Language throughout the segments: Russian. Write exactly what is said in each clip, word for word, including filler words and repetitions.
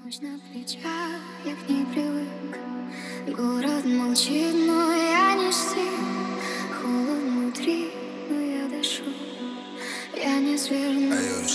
Ночь на плечах, я к ней привык. Город молчит, но я не стих. Холод внутри, но я дышу. Я не сверну.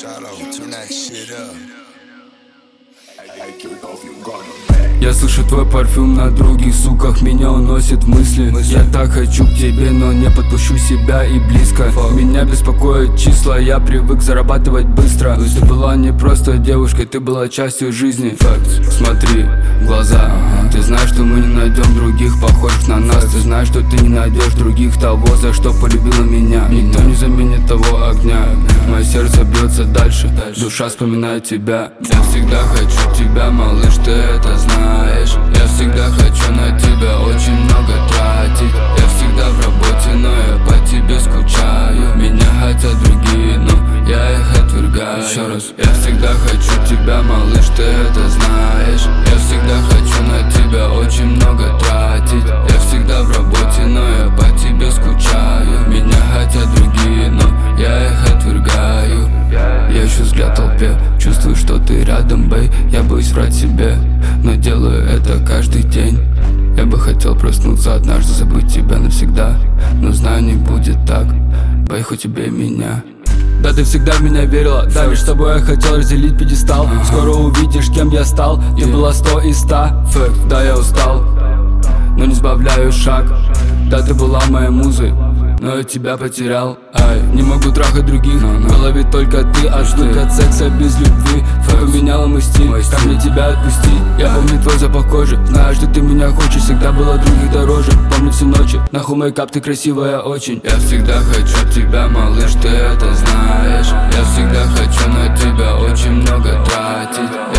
Я слышу твой парфюм на других суках, меня уносит в мысли. Я так хочу к тебе, но не подпущу себя и близко. Меня беспокоят числа, я привык зарабатывать быстро. Ты была не просто девушкой, ты была частью жизни. Смотри в глаза, ты знаешь, что мы не найдем других похожих на нас. Ты знаешь, что ты не найдешь других того, за что полюбила меня. Никто не заменит того огня. Мое сердце бьется дальше, душа вспоминает тебя. Я всегда хочу тебя, малыш, ты это знаешь. Я всегда хочу на тебя очень много тратить. Я всегда в работе, но я по тебе скучаю. Меня хотят другие, но я их отвергаю. Еще раз. Я всегда хочу тебя, малыш, ты это знаешь. Я всегда хочу на тебя очень много тратить. Я всегда в работе, но я по тебе скучаю. Меня хотят другие, но я их отвергаю. Я ищу взгляд в толпе, чувствую, что ты рядом, бэй. Я боюсь врать себе, но делаю это каждый день. Я бы хотел проснуться однажды, забыть тебя навсегда, но знаю, не будет так, бэй, хоть убей меня. Да, ты всегда в меня верила, да, ведь с тобой я хотел разделить пьедестал. Скоро увидишь, кем я стал, ты была сто из ста. Факт, да, я устал, но не сбавляю шаг. Да, ты была моей музой, но я тебя потерял. Ай, не могу трахать других, в голове только ты. Отвык от секса без любви, ты поменяла мой стиль. Как мне тебя отпустить? Я помню твой запах кожи, знаю, что ты меня хочешь. Всегда было других дороже, помню все ночи. Нахуй мейкап, ты красивая очень. Я всегда хочу тебя, малыш, ты это знаешь. Я всегда хочу на тебя очень много тратить.